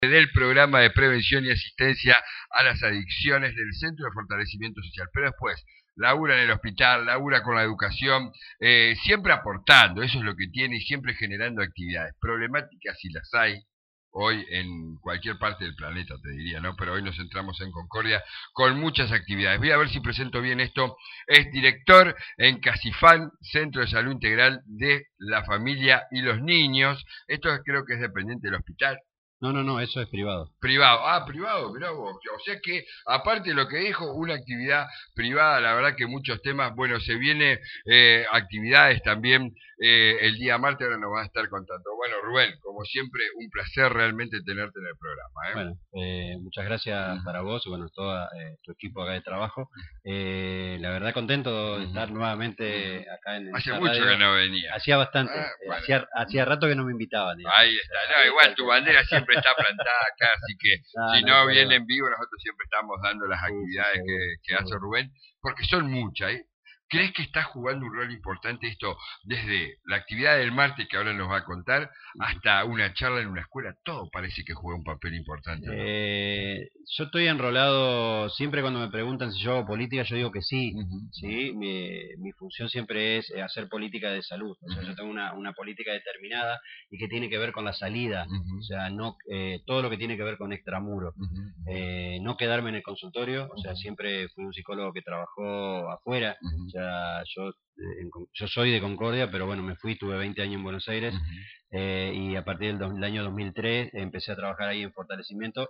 del programa de prevención y asistencia a las adicciones del Centro de Fortalecimiento Social. Pero después, labura en el hospital, labura con la educación, siempre aportando, eso es lo que tiene, y siempre generando actividades. Problemáticas si las hay, hoy en cualquier parte del planeta, te diría, ¿no? Pero hoy nos centramos en Concordia con muchas actividades. Voy a ver si presento bien esto. Es director en Casifán, Centro de Salud Integral de la Familia y los Niños. Esto creo que es dependiente del hospital. No, eso es privado. Privado, privado, mirá vos. O sea que, aparte de lo que dijo, una actividad privada, la verdad que muchos temas, bueno, se viene actividades también el día martes, ahora nos va a estar contando. Bueno, Rubén, como siempre, un placer realmente tenerte en el programa. Bueno, muchas gracias para vos y bueno, todo tu equipo acá de trabajo. La verdad contento de estar nuevamente acá en Hace esta mucho radio. que no venía. Hacía bastante, bueno. hacía rato que no me invitaban. Digamos. Ahí está, no, igual tu bandera siempre está plantada acá, así que si no viene en vivo, nosotros siempre estamos dando las actividades que hace Rubén, porque son muchas, ¿eh? ¿Crees que está jugando un rol importante esto desde la actividad del martes que ahora nos va a contar hasta una charla en una escuela? Todo parece que juega un papel importante, ¿no? Yo estoy enrolado, siempre cuando me preguntan si yo hago política, yo digo que sí. ¿Sí? Mi función siempre es hacer política de salud. O sea, yo tengo una política determinada y que tiene que ver con la salida. O sea, no todo lo que tiene que ver con extramuro. No quedarme en el consultorio. O sea, siempre fui un psicólogo que trabajó afuera. O sea, yo soy de Concordia, pero bueno, me fui, tuve 20 años en Buenos Aires. Y a partir del año 2003 empecé a trabajar ahí en fortalecimiento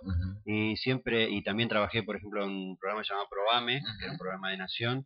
y también trabajé, por ejemplo, en un programa llamado ProAME, que era un programa de nación,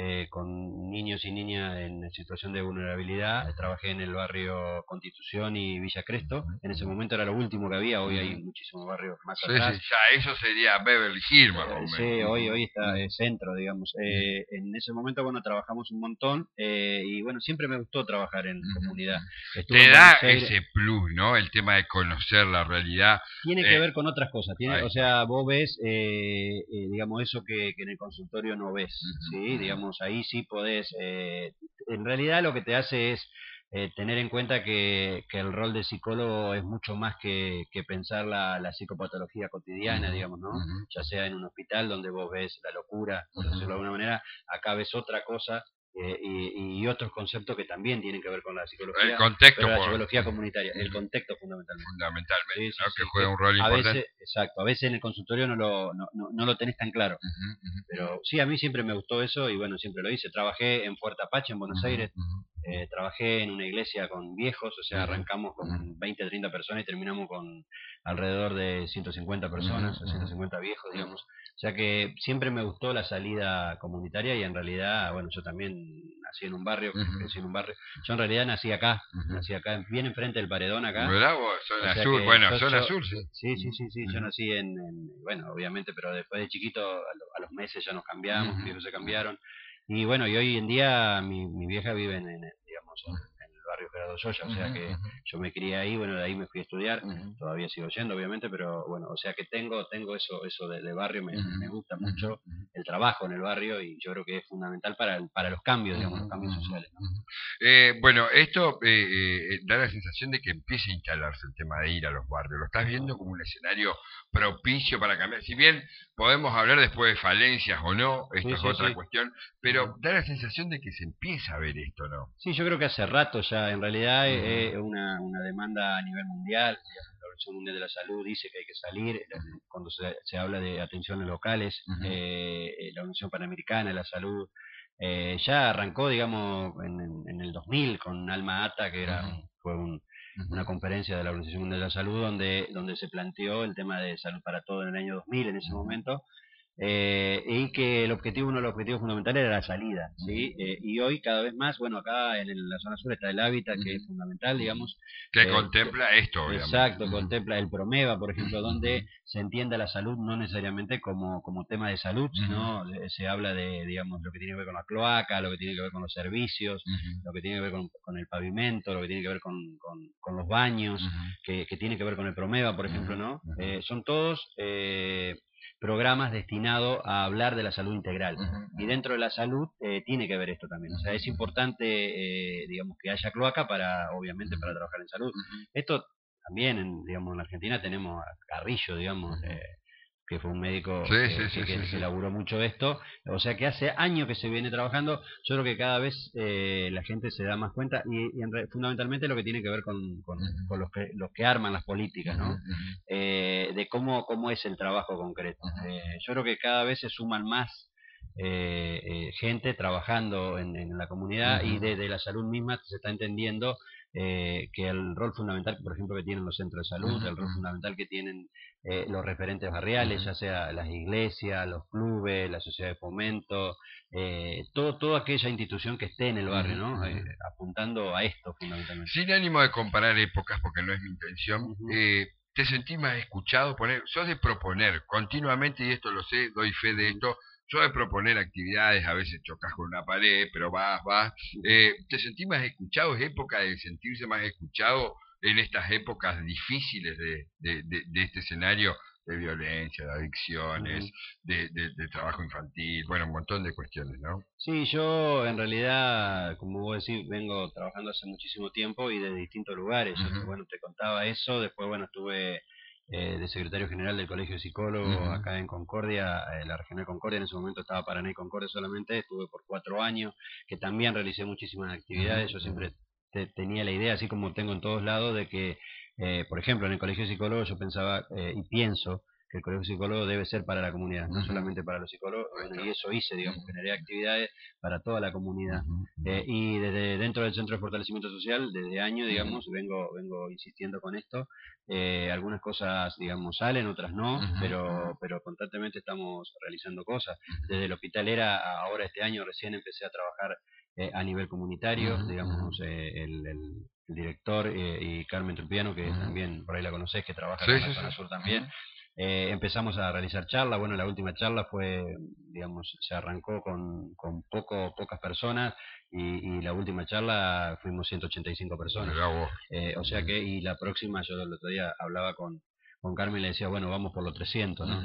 con niños y niñas en situación de vulnerabilidad. Trabajé en el barrio Constitución y Villa Crespo. En ese momento era lo último que había, hoy hay muchísimos barrios más atrás. Sí, ya eso sería Beverly Hills, sí, hoy está centro, digamos. En ese momento, bueno, trabajamos un montón y bueno, siempre me gustó trabajar en comunidad. Te da ese plus, ¿no? El tema de conocer la realidad. Tiene que ver con otras cosas. O sea, vos ves, digamos, eso que en el consultorio no ves, ¿sí? Digamos, ahí sí podés. En realidad lo que te hace es tener en cuenta que el rol de psicólogo es mucho más que pensar la psicopatología cotidiana, digamos, ¿no? Ya sea en un hospital donde vos ves la locura, por decirlo de alguna manera, acá ves otra cosa. Y otros conceptos que también tienen que ver con la psicología, el contexto, pero la psicología comunitaria, el contexto fundamentalmente, ¿no? Que juega un rol importante. Veces, exacto, a veces en el consultorio no lo tenés tan claro, pero sí, a mí siempre me gustó eso y bueno, siempre lo hice. Trabajé en Fuerte Apache, en Buenos Aires, trabajé en una iglesia con viejos, o sea, arrancamos con 20, 30 personas y terminamos con alrededor de 150 personas, o 150 viejos, digamos. O sea que siempre me gustó la salida comunitaria y en realidad, bueno, yo también nací en un barrio, crecí en un barrio. Yo en realidad nací acá, bien enfrente del Paredón acá. Bravo, zona sur, bueno, zona sur, sí. Sí, yo nací bueno, obviamente, pero después de chiquito, a los meses ya nos cambiamos, mis viejos se cambiaron. Y bueno, y hoy en día mi vieja vive digamos, en el barrio Gerardo Soya, o sea que yo me crié ahí, bueno, de ahí me fui a estudiar, todavía sigo yendo, obviamente, pero bueno, o sea que tengo eso de barrio, me gusta mucho el trabajo en el barrio y yo creo que es fundamental para los cambios, digamos, los cambios sociales, ¿no? Bueno, esto da la sensación de que empieza a instalarse el tema de ir a los barrios. Lo estás viendo como un escenario propicio para cambiar. Si bien podemos hablar después de falencias o no, esto es otra cuestión, pero da la sensación de que se empieza a ver esto, ¿no? Sí, yo creo que hace rato ya, en realidad es una demanda a nivel mundial. La Organización Mundial de la Salud dice que hay que salir, cuando se habla de atenciones locales, la Organización Panamericana de la Salud, ya arrancó, digamos, en el 2000 con Alma Ata, que fue una conferencia de la Organización Mundial de la Salud donde se planteó el tema de salud para todo en el año 2000 en ese momento. Y que uno de los objetivos fundamentales era la salida, ¿sí? Y hoy cada vez más, bueno, acá en la zona sur está el hábitat, que es fundamental, digamos. Que contempla esto, obviamente. Exacto, contempla el Promeva, por ejemplo, donde se entiende la salud no necesariamente como tema de salud, sino se habla de, digamos, lo que tiene que ver con la cloaca, lo que tiene que ver con los servicios, lo que tiene que ver con el pavimento, lo que tiene que ver con los baños, que tiene que ver con el Promeva, por ejemplo, ¿no? Son todos programas destinados a hablar de la salud integral. Y dentro de la salud tiene que ver esto también. O sea, es importante, digamos, que haya cloaca obviamente, para trabajar en salud. Esto también, digamos, en la Argentina tenemos a Carrillo, digamos, que fue un médico que laburó mucho esto, o sea que hace años que se viene trabajando. Yo creo que cada vez la gente se da más cuenta y fundamentalmente lo que tiene que ver con los que arman las políticas, ¿no? De cómo es el trabajo concreto. Yo creo que cada vez se suman más gente trabajando en la comunidad, y desde la salud misma se está entendiendo que el rol fundamental, por ejemplo, que tienen los centros de salud, el rol fundamental que tienen los referentes barriales, ya sea las iglesias, los clubes, la sociedad de fomento, toda aquella institución que esté en el barrio, ¿no? Apuntando a esto fundamentalmente. Sin ánimo de comparar épocas, porque no es mi intención, ¿te sentís más escuchado? Sos de proponer continuamente, y esto lo sé, doy fe de esto, sos de proponer actividades, a veces chocas con una pared, pero vas. ¿Te sentís más escuchado? ¿Es época de sentirse más escuchado en estas épocas difíciles de este escenario de violencia, de adicciones, de trabajo infantil, bueno, un montón de cuestiones, ¿no? Sí, yo en realidad, como vos decís, vengo trabajando hace muchísimo tiempo y de distintos lugares. Yo, bueno, te contaba eso, después, bueno, estuve de secretario general del Colegio de Psicólogos acá en Concordia, la Regional Concordia. En ese momento estaba Paraná y Concordia solamente, estuve por 4 años, que también realicé muchísimas actividades. Yo siempre tenía la idea, así como tengo en todos lados, de que, por ejemplo, en el Colegio de Psicólogos yo pensaba y pienso que el Colegio de Psicólogos debe ser para la comunidad, no solamente para los psicólogos. Bueno, y eso hice, digamos, generé actividades para toda la comunidad. Y desde dentro del Centro de Fortalecimiento Social, desde años, digamos, vengo insistiendo con esto. Algunas cosas, digamos, salen, otras no, pero constantemente estamos realizando cosas. Desde el Hospital ERA, ahora este año recién empecé a trabajar a nivel comunitario, digamos, el director y Carmen Trupiano, que también por ahí la conocés, que trabaja en la zona sur también. Empezamos a realizar charlas. Bueno, la última charla fue, digamos, se arrancó con pocas personas, y la última charla fuimos 185 personas. O sea que, y la próxima, yo el otro día hablaba con Carmen y le decía, bueno, vamos por los 300, ¿no?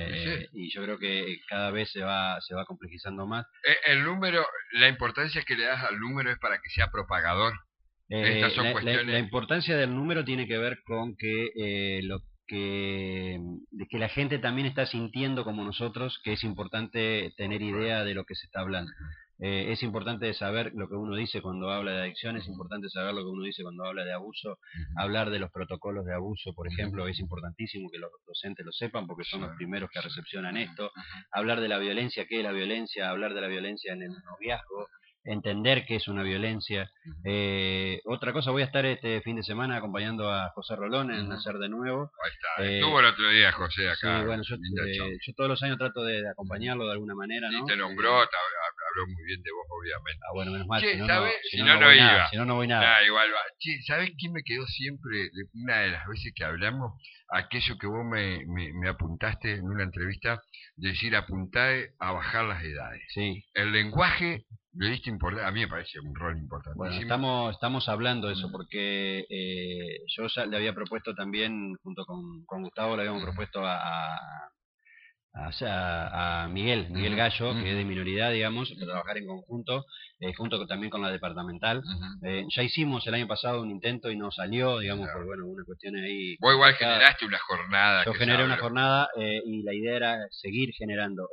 Y yo creo que cada vez se va complejizando más. El número, la importancia que le das al número es para que sea propagador. Estas son cuestiones. La importancia del número tiene que ver con que que la gente también está sintiendo como nosotros que es importante tener idea de lo que se está hablando. Es importante saber lo que uno dice cuando habla de adicción, es importante saber lo que uno dice cuando habla de abuso, hablar de los protocolos de abuso, por ejemplo, es importantísimo que los docentes lo sepan porque son los primeros que recepcionan esto. Hablar de la violencia, qué es la violencia, hablar de la violencia en el noviazgo, entender que es una violencia. Otra cosa, voy a estar este fin de semana acompañando a José Rolón en Nacer de Nuevo. Ahí está, estuvo el otro día José acá. Sí, bueno, yo todos los años trato de acompañarlo de alguna manera, ¿no? Sí, te nombró, habló muy bien de vos, obviamente. Ah, bueno, menos mal, che, si no, ¿sabes? Si no iba. Si no, no voy nada. Igual va. Che, ¿sabes quién me quedó siempre, una de las veces que hablamos, aquello que vos me apuntaste en una entrevista, de decir, apuntá a bajar las edades? Sí. El lenguaje le diste importante, a mí me parece un rol importantísimo. Bueno, estamos hablando de eso, porque yo ya le había propuesto también, junto con Gustavo, le habíamos propuesto a Miguel Gallo, que es de minoridad, digamos, para trabajar en conjunto, junto también con la departamental. Ya hicimos el año pasado un intento y no salió, digamos, por una cuestión ahí. Vos igual generaste una jornada. Yo generé una jornada y la idea era seguir generando.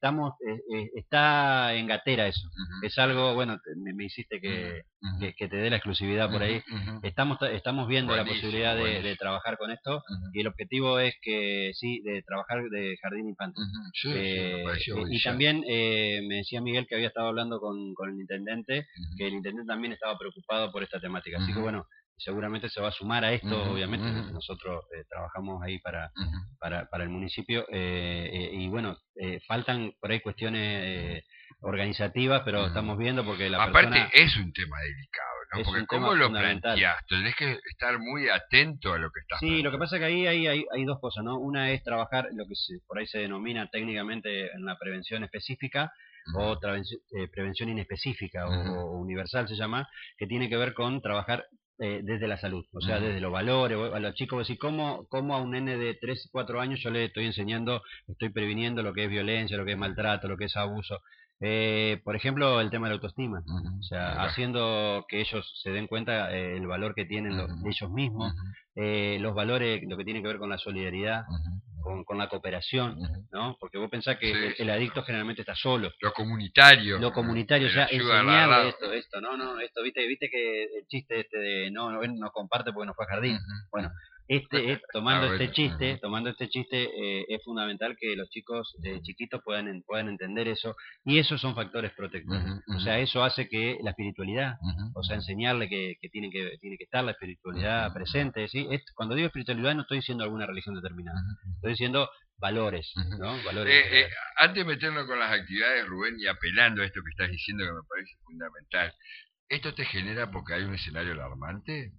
Está en gatera eso. Es algo, bueno, me hiciste que te dé la exclusividad por ahí. Estamos viendo la posibilidad de trabajar con esto, y el objetivo es que sí, de trabajar de jardín infante. Y también me decía Miguel que había estado hablando con el intendente, que el intendente también estaba preocupado por esta temática. Así que bueno, seguramente se va a sumar a esto. Obviamente nosotros trabajamos ahí para el municipio, y bueno, faltan por ahí cuestiones organizativas, pero estamos viendo, porque la aparte persona, es un tema delicado, ¿no? Porque ¿cómo lo planteás? Tenés que estar muy atento a lo que estás planteando. Lo que pasa es que ahí hay dos cosas, ¿no? Una es trabajar lo que por ahí se denomina técnicamente en la prevención específica, o prevención inespecífica, o universal se llama, que tiene que ver con trabajar desde la salud, o sea, desde los valores. A los chicos, decir, ¿cómo a un nene de 3, 4 años yo le estoy enseñando, estoy previniendo lo que es violencia, lo que es maltrato, lo que es abuso? Por ejemplo, el tema de la autoestima, o sea, Ahí va. haciendo que ellos se den cuenta el valor que tienen ellos mismos, los valores, lo que tiene que ver con la solidaridad, con la cooperación, ¿no? Porque vos pensás que Sí, el sí, adicto generalmente está solo. lo comunitario, Lo comunitario, o el sea, ayuda al enseñarle lado. esto, no, esto, viste que el chiste este de no, él no comparte porque no fue a jardín. Bueno, Está bueno. tomando este chiste, es fundamental que los chicos chiquitos puedan entender eso, y esos son factores protectores. O sea, eso hace que la espiritualidad, o sea, enseñarle que tiene que estar la espiritualidad presente, ¿sí? Cuando digo espiritualidad no estoy diciendo alguna religión determinada, estoy diciendo valores, ¿no? Valores en general. Antes de meternos con las actividades, Rubén, y apelando a esto que estás diciendo que me parece fundamental, ¿esto te genera porque hay un escenario alarmante?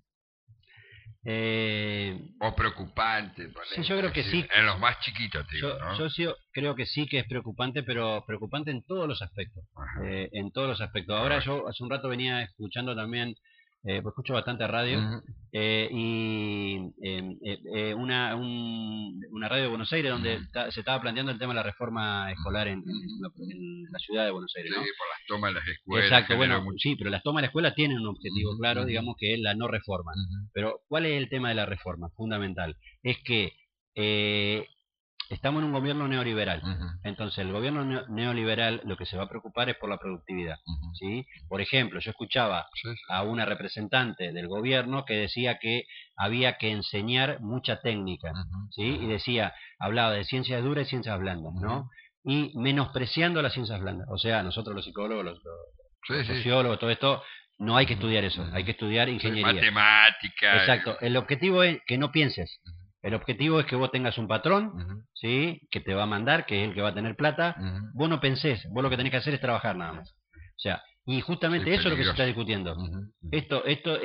Eh, ¿O preocupante? sí, yo creo que sí. En los más chiquitos, te digo, ¿no? Yo sí creo que sí que es preocupante, pero preocupante en todos los aspectos. En todos los aspectos. Ahora yo hace un rato venía escuchando también, pues escucho bastante radio, y una radio de Buenos Aires donde se estaba planteando el tema de la reforma escolar en la ciudad de Buenos Aires, Sí, ¿no? por las tomas de las escuelas. Exacto, bueno, sí, pero las tomas de la escuela tienen un objetivo claro, digamos que es la no reforma. Pero ¿cuál es el tema de la reforma? Fundamental. Es que estamos en un gobierno neoliberal. Entonces, el gobierno neoliberal lo que se va a preocupar es por la productividad. ¿Sí? Por ejemplo, yo escuchaba a una representante del gobierno que decía que había que enseñar mucha técnica. ¿Sí? Y decía, hablaba de ciencias duras y ciencias blandas, ¿no? Y menospreciando las ciencias blandas. O sea, nosotros los psicólogos, los sociólogos, todo esto, no hay que estudiar eso, hay que estudiar ingeniería. Matemática. Exacto, el objetivo es que no pienses. El objetivo es que vos tengas un patrón, ¿sí? Que te va a mandar, que es el que va a tener plata. Vos no pensés, vos lo que tenés que hacer es trabajar nada más. O sea, y justamente eso es lo que se está discutiendo. Esto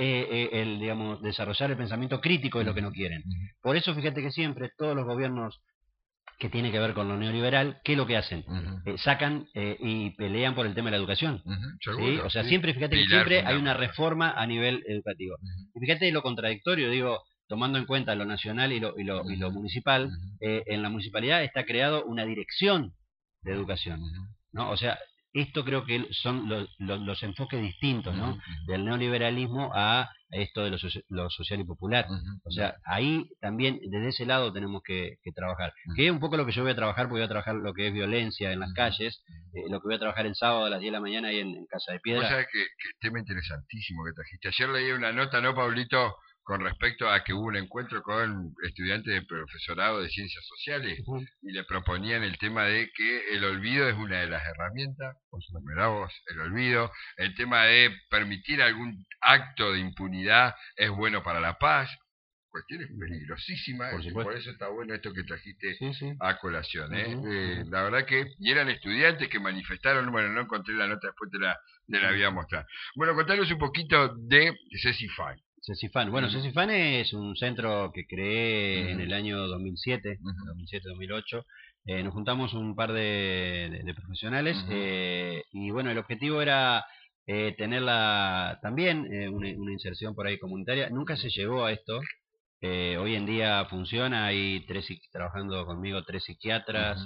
el, digamos, desarrollar el pensamiento crítico es lo que no quieren. Por eso fíjate que siempre todos los gobiernos que tiene que ver con lo neoliberal, ¿qué es lo que hacen? Sacan y pelean por el tema de la educación. ¿Sí? O sea, siempre, fíjate que siempre hay una reforma a nivel educativo. Y fíjate lo contradictorio, digo, tomando en cuenta lo nacional y lo municipal, en la municipalidad está creado una dirección de educación, ¿no? O sea, esto creo que son los enfoques distintos, ¿no? Del neoliberalismo a esto de lo social y popular. O sea, ahí también desde ese lado tenemos que trabajar. Que es un poco lo que yo voy a trabajar, porque voy a trabajar lo que es violencia en las calles, lo que voy a trabajar el sábado a las 10 de la mañana ahí en Casa de Piedra. Vos sabés que tema interesantísimo que trajiste. Ayer leí una nota, ¿no, Pablito? Con respecto a que hubo un encuentro con estudiantes de profesorado de ciencias sociales y le proponían el tema de que el olvido es una de las herramientas, mirá vos, el olvido, el tema de permitir algún acto de impunidad es bueno para la paz, cuestiones peligrosísimas, por eso está bueno esto que trajiste a colación. La verdad que, y eran estudiantes que manifestaron, bueno, no encontré la nota, después te la voy a mostrar. Bueno, contanos un poquito de Cecifan. Cecifan. Bueno, Cecifan es un centro que creé en el año 2007, 2007-2008. Nos juntamos un par de profesionales y bueno, el objetivo era tener también una inserción por ahí comunitaria. Nunca se llegó a esto. Hoy en día funciona, hay trabajando conmigo 3 psiquiatras,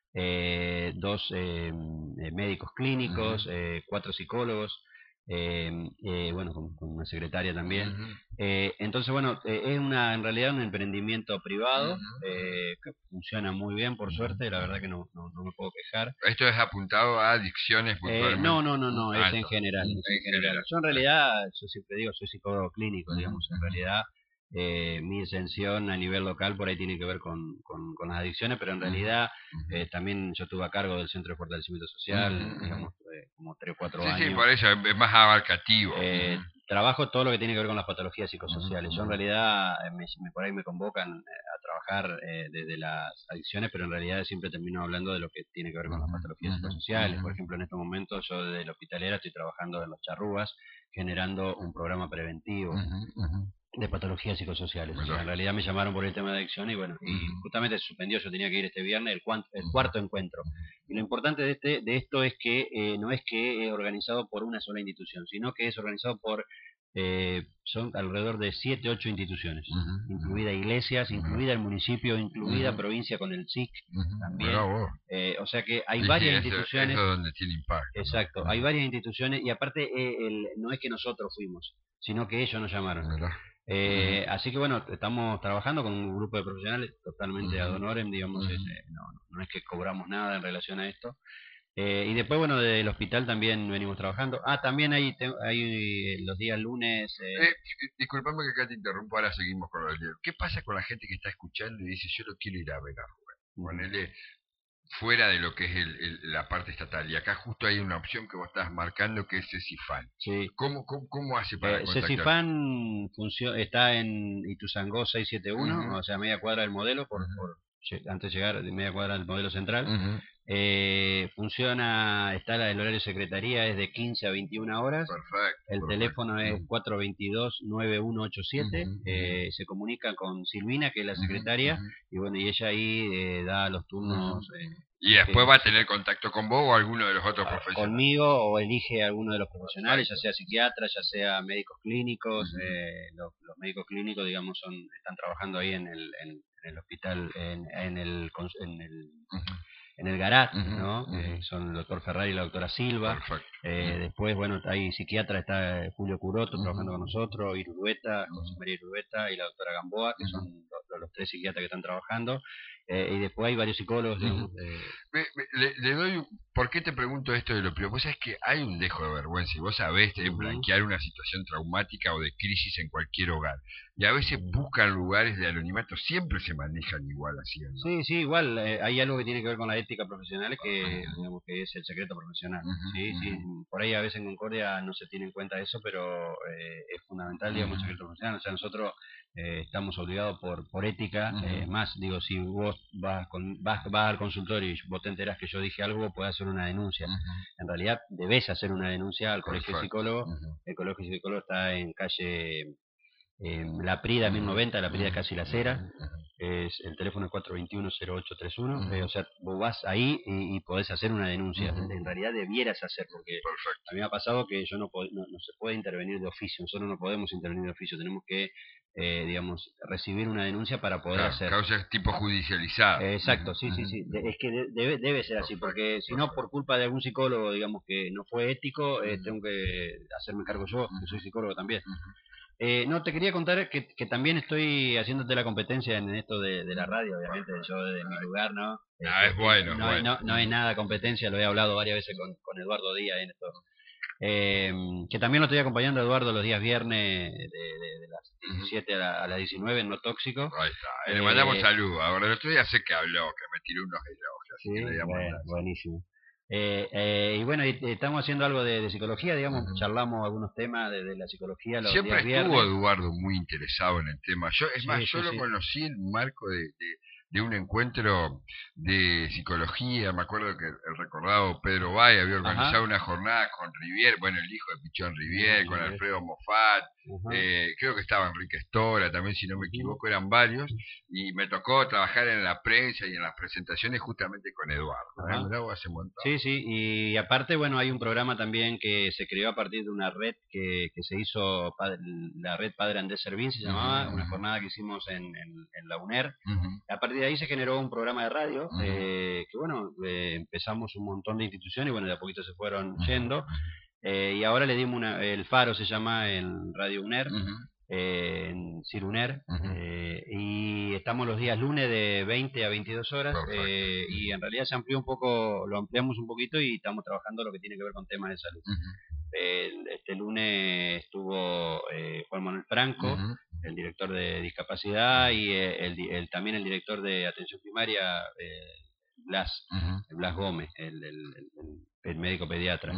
2 médicos clínicos, 4 psicólogos. Bueno, con una secretaria también. Entonces, bueno, es en realidad un emprendimiento privado que funciona muy bien, por suerte, la verdad que no me puedo quejar. ¿Esto es apuntado a adicciones puntualmente? No, es en general. Yo en realidad, yo siempre digo, soy psicólogo clínico, digamos, en realidad mi exención a nivel local por ahí tiene que ver con las adicciones, pero en realidad también yo estuve a cargo del Centro de Fortalecimiento Social, digamos, como 3 o 4 años. Sí, por eso es más abarcativo. Trabajo todo lo que tiene que ver con las patologías psicosociales. Yo en realidad, por ahí me convocan a trabajar desde las adicciones, pero en realidad siempre termino hablando de lo que tiene que ver con las patologías psicosociales. Por ejemplo, en estos momentos yo desde la hospitalera estoy trabajando en los Charrúas, generando un programa preventivo de patologías psicosociales. O sea, en realidad me llamaron por el tema de adicción y bueno, y justamente se suspendió, yo tenía que ir este viernes, el cuarto encuentro. Y lo importante de esto es que no es que es organizado por una sola institución, sino que es organizado por son alrededor de 7, 8 instituciones, incluida iglesias, incluida el municipio, incluida provincia con el SIC también. O sea que hay varias instituciones. Eso es donde tiene impacto. Exacto, hay varias instituciones y aparte no es que nosotros fuimos, sino que ellos nos llamaron. Así que bueno, estamos trabajando con un grupo de profesionales totalmente ad honorem, digamos, no es que cobramos nada en relación a esto. Y después, bueno, del hospital también venimos trabajando. También hay los días lunes... Disculpame que acá te interrumpo, ahora seguimos con el ¿Qué pasa con la gente que está escuchando y dice, yo lo quiero ir a ver a Rubén? Ponele fuera de lo que es la parte estatal. Y acá justo hay una opción que vos estás marcando que es CECIFAN. Sí. ¿Cómo hace para contactar? CECIFAN está en Ituzaingó 671, o sea, media cuadra del modelo, antes de llegar, de media cuadra del modelo central. Funciona, el horario de secretaría es de 15 a 21 horas. El teléfono es 422-9187. Se comunica con Silvina, que es la secretaria, y bueno, y ella ahí da los turnos. Y después va a tener contacto con vos o alguno de los otros profesionales. Conmigo, o elige a alguno de los profesionales, ya sea psiquiatra, ya sea médicos clínicos. Los médicos clínicos, digamos, están trabajando ahí en el hospital, en el Garat, ¿no? Son el doctor Ferrari y la doctora Silva. Después, bueno, hay psiquiatra, está Julio Curoto trabajando con nosotros, Irurueta, José María Irurueta y la doctora Gamboa, que son los 3 psiquiatras que están trabajando. Y después hay varios psicólogos. Le doy... ¿Por qué te pregunto esto de lo peor? Vos sabés que hay un dejo de vergüenza y vos sabés blanquear una situación traumática o de crisis en cualquier hogar. Y a veces buscan lugares de anonimato, siempre se manejan igual así, ¿no? Sí, igual. Hay algo que tiene que ver con la ética profesional digamos, que es el secreto profesional. Sí. Por ahí a veces en Concordia no se tiene en cuenta eso, pero es fundamental, digamos, el secreto profesional. O sea, nosotros estamos obligados por ética. Más, digo, si vos vas al consultorio y vos te enterás que yo dije algo, podés hacer una denuncia. En realidad debes hacer una denuncia al colegio de psicólogos. El colegio de psicólogos está en calle La Prida 1090, La Prida casi la acera. El teléfono es 421-0831. O sea, vos vas ahí y podés hacer una denuncia. En realidad debieras hacer, porque a mí me ha pasado que no se puede intervenir de oficio. Nosotros no podemos intervenir de oficio, tenemos que digamos, recibir una denuncia para poder hacer. Causas tipo judicializadas. Exacto, sí. Es que debe ser así, porque si no, por culpa de algún psicólogo, digamos, que no fue ético, tengo que hacerme cargo yo, que soy psicólogo también. No, te quería contar que también estoy haciéndote la competencia en esto de la radio, obviamente, yo desde mi lugar, ¿no? Es bueno. No hay nada de competencia, lo he hablado varias veces con Eduardo Díaz en esto. Que también lo estoy acompañando a Eduardo los días viernes de las 17 a las 19 en No Tóxico. Ahí está. Le mandamos saludos. Ahora el otro día sé que habló, que me tiró unos elogios. Sí, que buenísimo. Y bueno, estamos haciendo algo de psicología, digamos, charlamos algunos temas de la psicología los Siempre días viernes. Estuvo Eduardo muy interesado en el tema. Yo lo conocí en marco de un encuentro de psicología. Me acuerdo que el recordado Pedro Bay había organizado una jornada con Rivier, bueno, el hijo de Pichón Rivier, con Alfredo Moffat, creo que estaba Enrique Stora también, si no me equivoco, eran varios, y me tocó trabajar en la prensa y en las presentaciones justamente con Eduardo. Hace un montón. Sí, y aparte, bueno, hay un programa también que se creó a partir de una red que se hizo, la red Padre Andrés Servín se llamaba, una jornada que hicimos en la UNER. A partir de ahí se generó un programa de radio, que bueno, empezamos un montón de instituciones y bueno, de a poquito se fueron yendo. Y ahora le dimos el Faro, se llama, en Radio UNER, en Ciruner, y estamos los días lunes de 20 a 22 horas, y en realidad se amplió un poco, lo ampliamos un poquito y estamos trabajando lo que tiene que ver con temas de salud. Este lunes estuvo Juan Manuel Franco, el director de discapacidad, y también el director de atención primaria, Blas Gómez, el médico pediatra.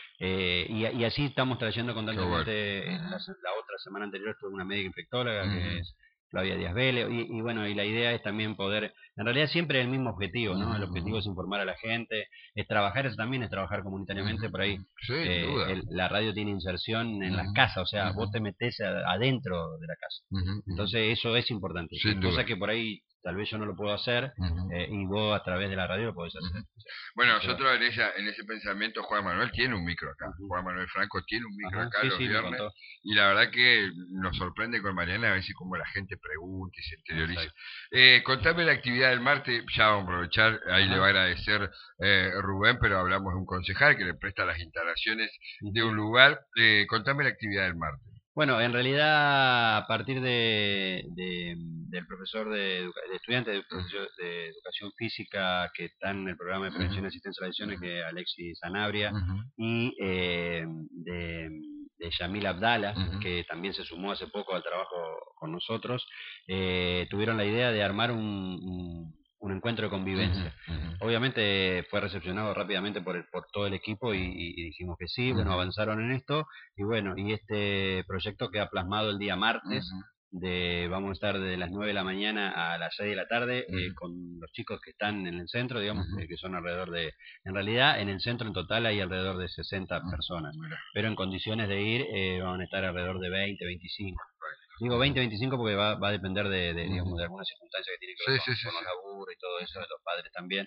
Y así estamos trayendo constantemente. La otra semana anterior estuvo una médica infectóloga que es Flavia Díaz Vélez, y bueno, y la idea es también poder, en realidad siempre el mismo objetivo, ¿no? El objetivo es informar a la gente, es trabajar, eso también es trabajar comunitariamente por ahí. La radio tiene inserción en las casas, o sea, vos te metés adentro de la casa. Entonces eso es importante. Cosa que por ahí tal vez yo no lo puedo hacer, y vos a través de la radio lo podés hacer. Bueno, nosotros en ese pensamiento, Juan Manuel tiene un micro acá. Juan Manuel Franco tiene un micro acá los viernes. Y la verdad que nos sorprende con Mariana a veces como la gente pregunta y se interioriza. Contame la actividad del martes, ya vamos a aprovechar, ahí le va a agradecer Rubén, pero hablamos de un concejal que le presta las instalaciones de un lugar. Contame la actividad del martes. Bueno, en realidad a partir del profesor de estudiante de educación física que está en el programa de prevención y asistencia a las lesiones, que es Alexis Sanabria, y de Yamil Abdala, que también se sumó hace poco al trabajo con nosotros, tuvieron la idea de armar un encuentro de convivencia. Obviamente fue recepcionado rápidamente por todo el equipo y dijimos que sí. Bueno, avanzaron en esto y bueno, y este proyecto queda plasmado el día martes. Vamos a estar de las 9 de la mañana a las 6 de la tarde con los chicos que están en el centro, digamos, que son alrededor en realidad en el centro en total hay alrededor de 60 personas, pero en condiciones de ir van a estar alrededor de 20, 25. Digo 20, 25 porque va a depender digamos, de algunas circunstancias que tienen que ver con los laburos y todo eso, de los padres también.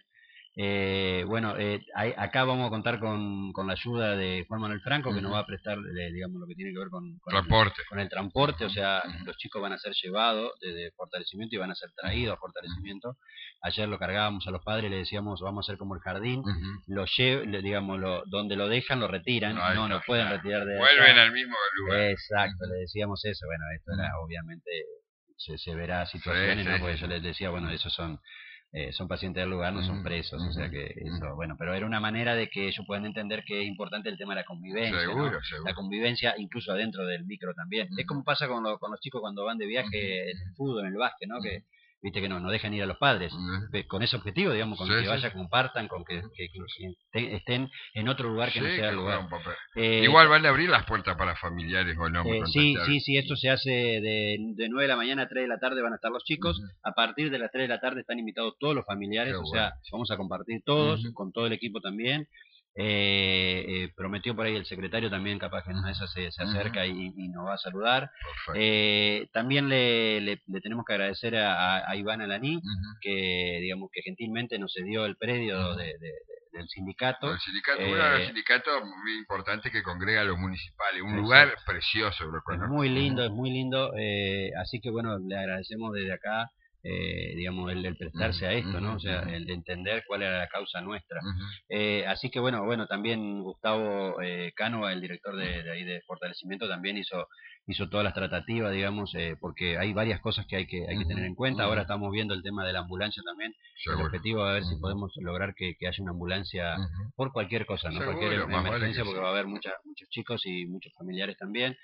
Acá vamos a contar con la ayuda de Juan Manuel Franco, que nos va a prestar, digamos, lo que tiene que ver con el transporte. O sea, los chicos van a ser llevados desde fortalecimiento y van a ser traídos a fortalecimiento. Ayer lo cargábamos a los padres, le decíamos, vamos a hacer como el jardín, digamos, donde lo dejan, lo retiran, no lo pueden retirar de vuelven al mismo lugar. Exacto, le decíamos eso. Bueno, esto era, obviamente, se verá situaciones, ¿no? Porque yo les decía, bueno, esos son pacientes del lugar, no son presos, o sea que eso, bueno, pero era una manera de que ellos puedan entender que es importante el tema de la convivencia, seguro. La convivencia incluso adentro del micro también. Es como pasa con los chicos cuando van de viaje en el fútbol, en el básquet, ¿no? Que viste que no dejan ir a los padres con ese objetivo, digamos, con que vaya, compartan, con que estén en otro lugar que no sea el lugar. Igual van a abrir las puertas para familiares o no. Sí, esto se hace de 9 de la mañana a 3 de la tarde van a estar los chicos. A partir de las 3 de la tarde están invitados todos los familiares, sea, vamos a compartir todos, con todo el equipo también. Prometió por ahí el secretario también, capaz que en una de esas se acerca y nos va a saludar. También le tenemos que agradecer a Iván Alaní, que digamos que gentilmente nos cedió el predio del sindicato. El sindicato, uno de los sindicatos muy importantes que congrega a los municipales, un lugar precioso, lo conozco. Es muy lindo, así que bueno, le agradecemos desde acá. Digamos, el prestarse a esto, ¿no? O sea, el de entender cuál era la causa nuestra. Así que bueno, también Gustavo Cano, el director de ahí de fortalecimiento, también hizo todas las tratativas, digamos, porque hay varias cosas que hay que tener en cuenta. Ahora estamos viendo el tema de la ambulancia también. El objetivo es a ver si podemos lograr que haya una ambulancia por cualquier cosa, ¿no? Cualquier emergencia, porque va a haber muchos chicos y muchos familiares también.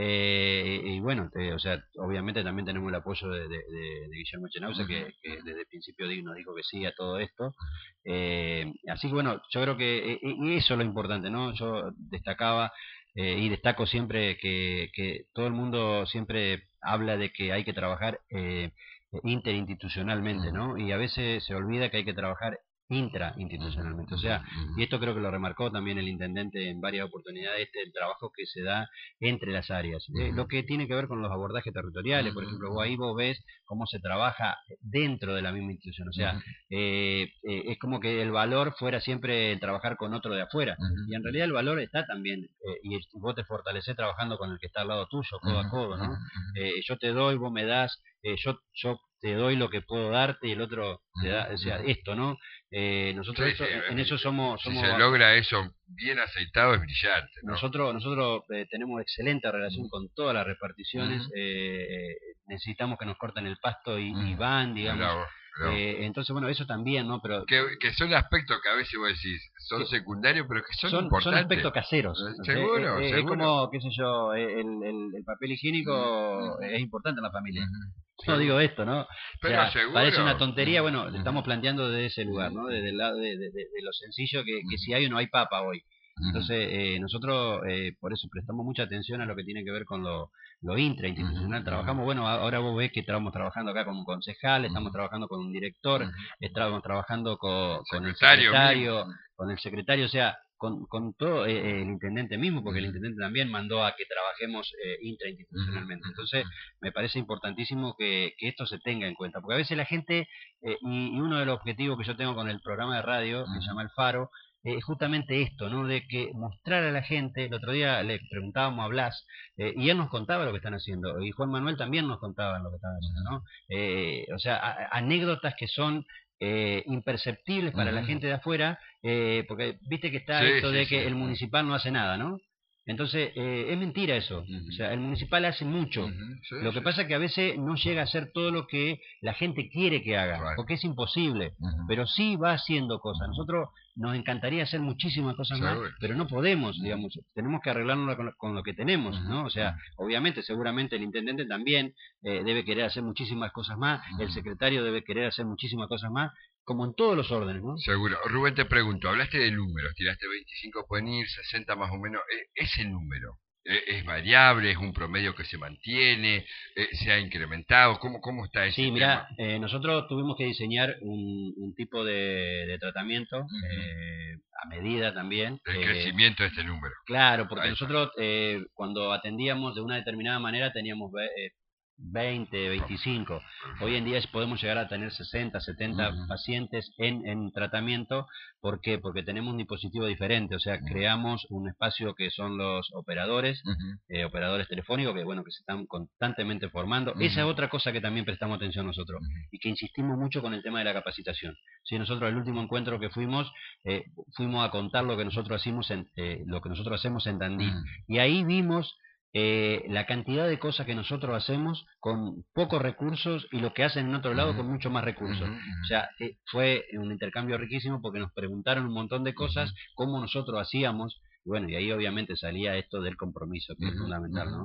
Y bueno, o sea, obviamente también tenemos el apoyo de Guillermo Chenauza, que desde el principio nos dijo que sí a todo esto. Así que bueno, yo creo que eso es lo importante, ¿no? Yo destacaba y destaco siempre que todo el mundo siempre habla de que hay que trabajar interinstitucionalmente, ¿no? Y a veces se olvida que hay que trabajar intrainstitucionalmente, o sea, y esto creo que lo remarcó también el intendente en varias oportunidades, el trabajo que se da entre las áreas, lo que tiene que ver con los abordajes territoriales, por ejemplo, ahí vos ves cómo se trabaja dentro de la misma institución, o sea, es como que el valor fuera siempre el trabajar con otro de afuera, y en realidad el valor está también, y vos te fortalecés trabajando con el que está al lado tuyo, codo a codo, ¿no? Yo te doy, vos me das, yo te doy lo que puedo darte y el otro te da, o sea, esto, ¿no? Nosotros en eso somos... Si se logra eso bien aceitado es brillante, ¿no? Nosotros tenemos excelente relación con todas las reparticiones, necesitamos que nos corten el pasto y van, digamos... entonces, bueno, eso también, ¿no? Pero que son aspectos que a veces vos decís, son secundarios, pero que son importantes. Son aspectos caseros. Seguro, es como, qué sé yo, el papel higiénico es importante en la familia. No digo esto, ¿no? Pero o sea, parece una tontería, bueno, estamos planteando desde ese lugar, ¿no? Desde el lado de lo sencillo que si hay o no hay papa hoy. Entonces, nosotros por eso prestamos mucha atención a lo que tiene que ver con lo intrainstitucional. Trabajamos, bueno, ahora vos ves que estamos trabajando acá con un concejal, estamos trabajando con un director, estamos trabajando con el secretario, o sea, con todo el intendente mismo, porque el intendente también mandó a que trabajemos intrainstitucionalmente. Entonces, me parece importantísimo que esto se tenga en cuenta, porque a veces la gente, y uno de los objetivos que yo tengo con el programa de radio, que se llama El Faro, justamente esto, ¿no? De que mostrar a la gente. El otro día le preguntábamos a Blas, y él nos contaba lo que están haciendo, y Juan Manuel también nos contaba lo que están haciendo, ¿no? O sea, anécdotas que son imperceptibles para la gente de afuera, porque viste que está esto de que el municipal no hace nada, ¿no? Entonces, es mentira eso. O sea, el municipal hace mucho. Lo que pasa es que a veces no llega a hacer todo lo que la gente quiere que haga, porque es imposible. Pero sí va haciendo cosas. Nosotros nos encantaría hacer muchísimas cosas más, pero no podemos, digamos. Tenemos que arreglarnos con lo que tenemos, ¿no? O sea, obviamente, seguramente el intendente también debe querer hacer muchísimas cosas más, el secretario debe querer hacer muchísimas cosas más, como en todos los órdenes, ¿no? Seguro. Rubén, te pregunto, hablaste de números, tiraste 25 pueden ir, 60 más o menos. Ese número, ¿es variable? ¿Es un promedio que se mantiene? ¿Se ha incrementado? ¿Cómo está ese Sí, mira, nosotros tuvimos que diseñar un tipo de tratamiento a medida también. El crecimiento de este número. Claro, porque nosotros cuando atendíamos de una determinada manera teníamos 20, 25. Hoy en día podemos llegar a tener 60, 70 pacientes en tratamiento. ¿Por qué? Porque tenemos un dispositivo diferente. O sea, creamos un espacio que son los operadores, operadores telefónicos, que bueno, que se están constantemente formando. Esa es otra cosa que también prestamos atención nosotros y que insistimos mucho con el tema de la capacitación. Sí, nosotros el último encuentro que fuimos a contar lo que nosotros hacemos en Tandil. Y ahí vimos la cantidad de cosas que nosotros hacemos con pocos recursos y lo que hacen en otro lado con mucho más recursos. O sea, fue un intercambio riquísimo porque nos preguntaron un montón de cosas, cómo nosotros hacíamos, y bueno, y ahí obviamente salía esto del compromiso, que es fundamental, ¿no?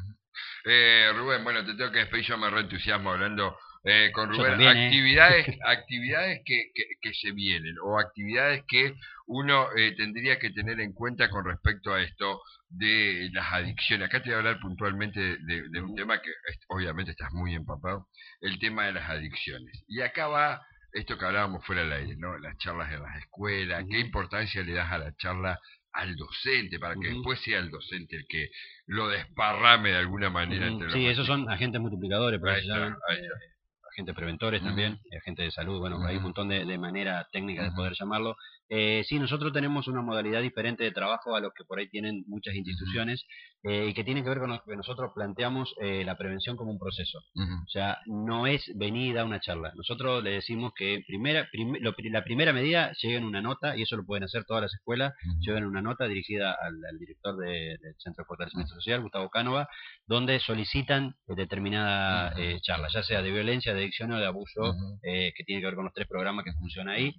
Rubén, bueno, te tengo que despedir, yo me reentusiasmo hablando con Rubén. También, actividades que se vienen, o actividades que uno tendría que tener en cuenta con respecto a esto de las adicciones. Acá te voy a hablar puntualmente de un tema que obviamente estás muy empapado, el tema de las adicciones. Y acá va esto que hablábamos fuera del aire, ¿no? Las charlas en las escuelas, qué importancia le das a la charla al docente, para que después sea el docente el que lo desparrame de alguna manera entre los esos son agentes multiplicadores, por ahí está. Agentes preventores también, agentes de salud, bueno, hay un montón de maneras técnicas de poder llamarlo. Sí, nosotros tenemos una modalidad diferente de trabajo a los que por ahí tienen muchas instituciones, y que tienen que ver con lo que nosotros planteamos la prevención como un proceso. O sea, no es venida una charla. Nosotros le decimos que la primera medida lleven una nota, y eso lo pueden hacer todas las escuelas, lleven una nota dirigida al director del Centro de Fortalecimiento Social, Gustavo Cánova, donde solicitan determinada charla, ya sea de violencia, de adicción o de abuso, que tiene que ver con los 3 programas que funcionan ahí.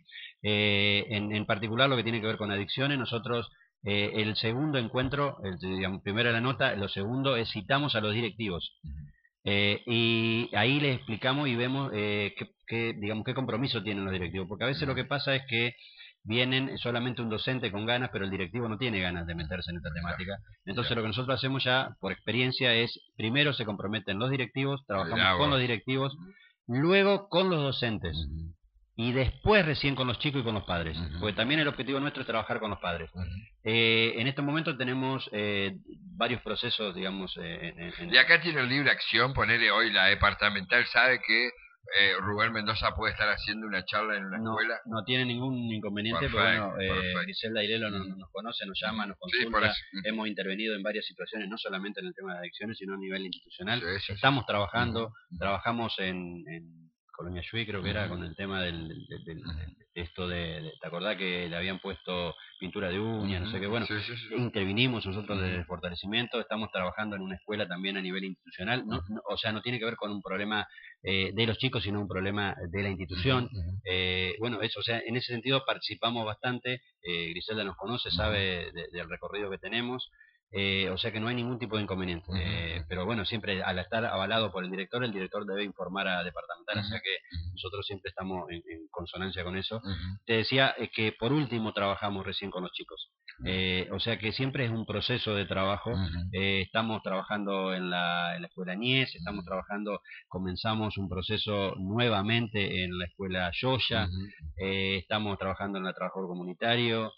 En particular lo que tiene que ver con adicciones, nosotros el segundo encuentro, digamos, primero la nota, lo segundo es citamos a los directivos. Y ahí les explicamos y vemos digamos, qué compromiso tienen los directivos, porque a veces lo que pasa es que vienen solamente un docente con ganas, pero el directivo no tiene ganas de meterse en esta temática. Entonces lo que nosotros hacemos ya por experiencia es, primero se comprometen los directivos, trabajamos con los directivos, luego con los docentes, y después recién con los chicos y con los padres, porque también el objetivo nuestro es trabajar con los padres. En este momento tenemos varios procesos, digamos. Y acá tiene libre acción, ponerle hoy la departamental, sabe que Rubén Mendoza puede estar haciendo una charla en una escuela. No tiene ningún inconveniente, pero bueno, Griselda Irelo nos conoce, nos llama, nos consulta. Hemos intervenido en varias situaciones, no solamente en el tema de adicciones, sino a nivel institucional. Estamos trabajando, trabajamos en Colonia Yui, creo que era, con el tema esto ¿te acordás que le habían puesto pintura de uñas, no sé qué? Bueno, intervinimos nosotros desde el fortalecimiento, estamos trabajando en una escuela también a nivel institucional, o sea, no tiene que ver con un problema de los chicos, sino un problema de la institución. Bueno, eso, o sea, en ese sentido participamos bastante. Griselda nos conoce, sabe del recorrido que tenemos. O sea que no hay ningún tipo de inconveniente. Pero bueno, siempre al estar avalado por el director debe informar a departamental, o sea que nosotros siempre estamos en consonancia con eso. Te decía que por último trabajamos recién con los chicos. O sea que siempre es un proceso de trabajo. Estamos trabajando en la escuela Nies, estamos trabajando, comenzamos un proceso nuevamente en la escuela Yoya, estamos trabajando en el trabajador comunitario,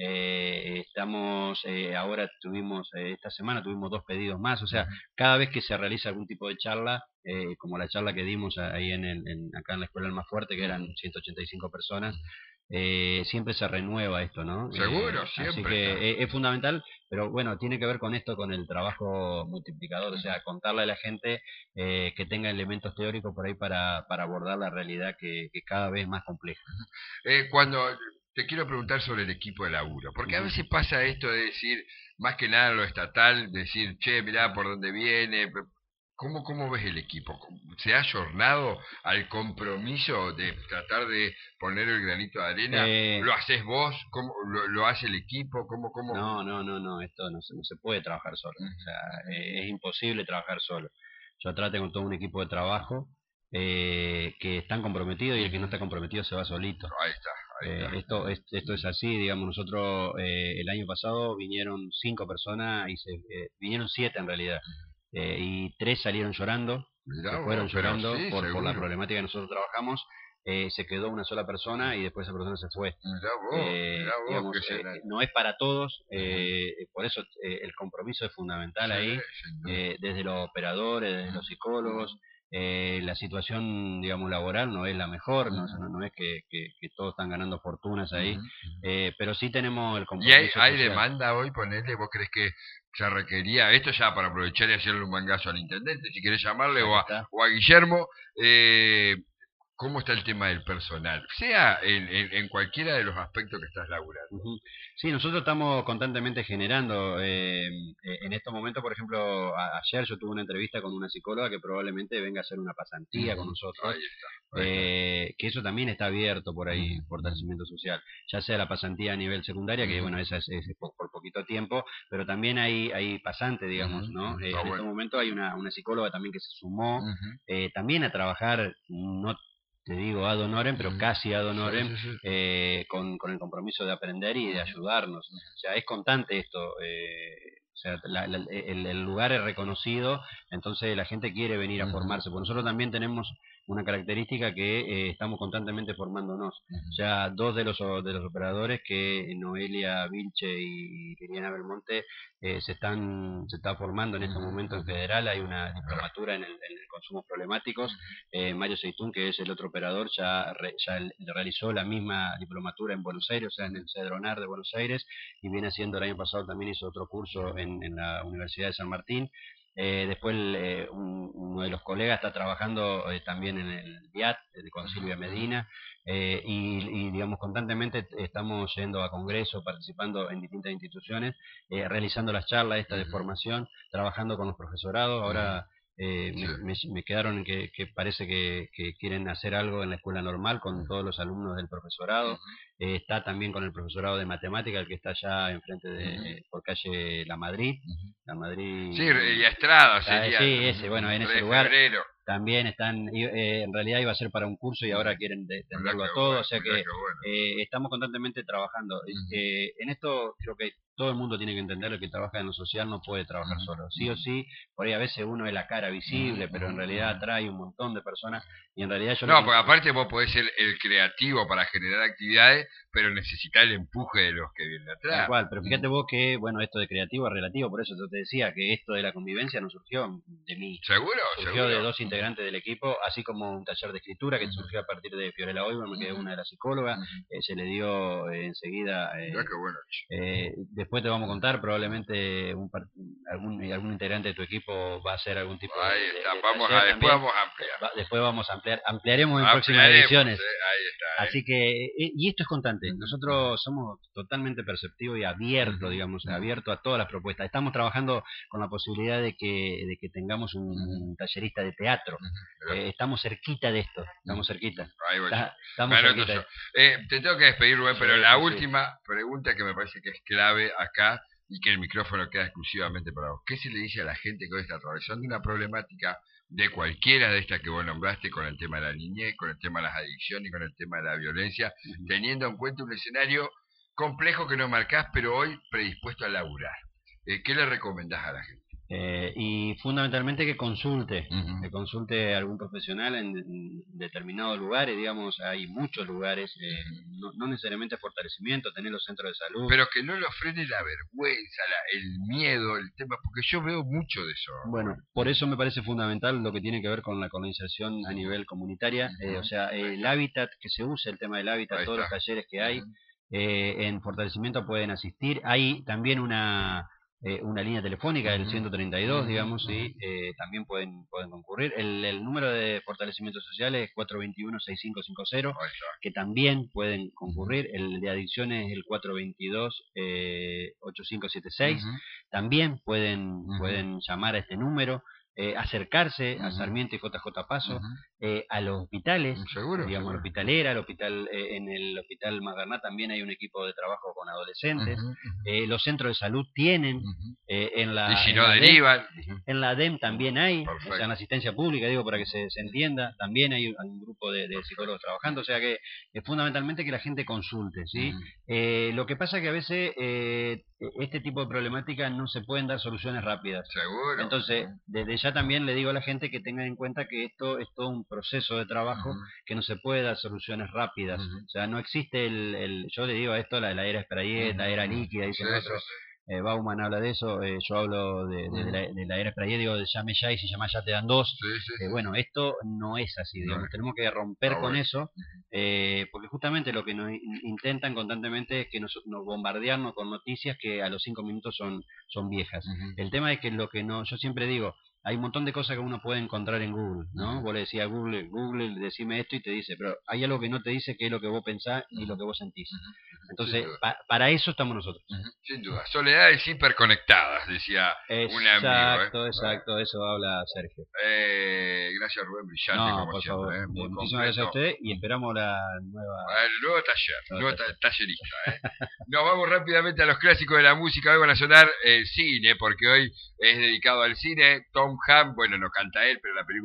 ahora tuvimos, esta semana tuvimos 2 pedidos más, o sea, cada vez que se realiza algún tipo de charla, como la charla que dimos ahí acá en la escuela Almafuerte, que eran 185 personas, siempre se renueva esto, ¿no? Seguro, Así siempre. que es fundamental, pero bueno, tiene que ver con esto, con el trabajo multiplicador, o sea, contarle a la gente que tenga elementos teóricos por ahí para abordar la realidad que cada vez es más compleja. Cuando te quiero preguntar sobre el equipo de laburo, porque a veces pasa esto de decir, más que nada lo estatal, decir, che, mirá por dónde viene. ¿Cómo ves el equipo? ¿Se ha ayornado al compromiso de tratar de poner el granito de arena? ¿Lo haces vos? ¿Cómo lo hace el equipo? ¿Cómo? No, esto no se puede trabajar solo. O sea, es imposible trabajar solo. Yo trato con todo un equipo de trabajo que están comprometidos y el que no está comprometido se va solito. Ahí está. Esto es así, digamos, nosotros el año pasado vinieron 5 personas y vinieron 7 en realidad. Y 3 salieron llorando, se fueron llorando sí, por la problemática que nosotros trabajamos. Se quedó una sola persona y después esa persona se fue. Mirá vos, digamos, no es para todos, por eso el compromiso es fundamental ahí, desde los operadores, desde los psicólogos. La situación, digamos, laboral no es la mejor, no es que todos están ganando fortunas ahí, pero sí tenemos el compromiso. ¿Y hay demanda hoy, ponele? ¿Vos crees que se requería, esto ya para aprovechar y hacerle un mangazo al intendente, si querés llamarle, o a Guillermo, cómo está el tema del personal? Sea en cualquiera de los aspectos que estás laburando. Sí, nosotros estamos constantemente generando. En estos momentos, por ejemplo, ayer yo tuve una entrevista con una psicóloga que probablemente venga a hacer una pasantía con nosotros. Ahí está. Que eso también está abierto por ahí, fortalecimiento social. Ya sea la pasantía a nivel secundaria, que bueno, esa es por poquito tiempo, pero también hay pasante, digamos, ¿no? En este momento hay una psicóloga también que se sumó también a trabajar, no te digo ad honorem, pero casi ad honorem, con el compromiso de aprender y de ayudarnos. O sea, es constante esto. O sea, el lugar es reconocido, entonces la gente quiere venir a formarse. Porque nosotros también tenemos una característica que estamos constantemente formándonos. Ya 2 de los operadores, que Noelia Vilche y Liliana Belmonte, se están formando en este momento en federal. Hay una diplomatura en consumos problemáticos. Mario Seitún, que es el otro operador, ya realizó la misma diplomatura en Buenos Aires, o sea, en el Cedronar de Buenos Aires, y viene haciendo, el año pasado también hizo otro curso en la Universidad de San Martín. Después uno de los colegas está trabajando también en el BIAT, con Silvia Medina, y digamos constantemente estamos yendo a congresos, participando en distintas instituciones, realizando las charlas estas de formación, trabajando con los profesorados. Ahora me quedaron que parece que quieren hacer algo en la escuela normal con todos los alumnos del profesorado. Está también con el profesorado de matemática, el que está allá enfrente por calle La Madrid. Sí, y Estrada sería. Sí, ese, bueno, en ese lugar. También están, en realidad iba a ser para un curso y ahora quieren tenerlo a todo, o sea que estamos constantemente trabajando. En esto creo que todo el mundo tiene que entender que trabaja en lo social no puede trabajar solo. Sí o sí, por ahí a veces uno es la cara visible, pero en realidad atrae un montón de personas y en realidad yo... No, porque aparte vos podés ser el creativo para generar actividades, pero necesitas el empuje de los que vienen atrás. Tal cual, pero fíjate vos que, bueno, esto de creativo es relativo, por eso yo te decía que esto de la convivencia no surgió de mí. ¿Seguro? Surgió de 2 integrantes del equipo, así como un taller de escritura que surgió a partir de Fiorella Oiberman, que es una de las psicólogas, se le dio enseguida... qué bueno. Después te vamos a contar, probablemente algún integrante de tu equipo va a hacer algún tipo de después vamos a ampliar. Después vamos a ampliar, ampliaremos en próximas ediciones. Ahí está. Así que, y esto es constante. Nosotros somos totalmente perceptivos y abiertos, digamos, abiertos a todas las propuestas. Estamos trabajando con la posibilidad de que tengamos un tallerista de teatro. Estamos cerquita de esto, estamos cerquita. Ahí voy. Estamos cerquita. Te tengo que despedir, Rubén, pero la última pregunta que me parece que es clave acá y que el micrófono queda exclusivamente para vos. ¿Qué se le dice a la gente que hoy está atravesando una problemática de cualquiera de estas que vos nombraste, con el tema de la niñez, con el tema de las adicciones y con el tema de la violencia, teniendo en cuenta un escenario complejo que nos marcás, pero hoy predispuesto a laburar. ¿Qué le recomendás a la gente? Y fundamentalmente que consulte a algún profesional en determinados lugares, digamos, hay muchos lugares, no necesariamente fortalecimiento, tener los centros de salud. Pero que no lo frene la vergüenza, el miedo, el tema, porque yo veo mucho de eso. Bueno, por eso me parece fundamental lo que tiene que ver con la inserción a nivel comunitaria, o sea, el hábitat, que se use el tema del hábitat, todos los talleres que hay, en fortalecimiento pueden asistir. Hay también una línea telefónica del 132, digamos, y también pueden concurrir. El número de fortalecimiento social es 421-6550, que también pueden concurrir. El de adicciones es el 422-8576. También pueden llamar a este número. Acercarse a Sarmiento y JJ Paso, a los hospitales, digamos, al hospitalera, al hospital, en el hospital Magdalena también hay un equipo de trabajo con adolescentes, los centros de salud tienen, en la DEM también hay, o sea, en la asistencia pública, digo, para que se entienda, también hay un grupo de psicólogos trabajando, o sea que fundamentalmente que la gente consulte, ¿sí? Lo que pasa que a veces este tipo de problemáticas no se pueden dar soluciones rápidas. Seguro. Entonces, desde ya también le digo a la gente que tenga en cuenta que esto es todo un proceso de trabajo, que no se puede dar soluciones rápidas. O sea, no existe yo le digo a esto la era Sprayet, la era líquida, dicen otros. Bauman habla de eso, yo hablo de la era Sprayet, digo de llame ya y si llamas ya te dan dos. Bueno, esto no es así, digamos, tenemos que romper con eso, porque justamente lo que nos intentan constantemente es que nos bombardearnos con noticias que a los 5 minutos son viejas. El tema es que yo siempre digo, hay un montón de cosas que uno puede encontrar en Google, ¿no? Vos le decís a Google, decime esto y te dice, pero hay algo que no te dice que es lo que vos pensás y lo que vos sentís. Entonces, para eso estamos nosotros. Sin duda. Soledades hiperconectadas, decía un amigo. Exacto, eso habla Sergio. Gracias, Rubén, brillante como por siempre. Favor. Muchísimas gracias a usted y esperamos la nueva... El nuevo tallerista. Nos vamos rápidamente a los clásicos de la música. Hoy van a sonar cine, porque hoy es dedicado al cine. Tom Hanks, bueno, no canta él, pero la película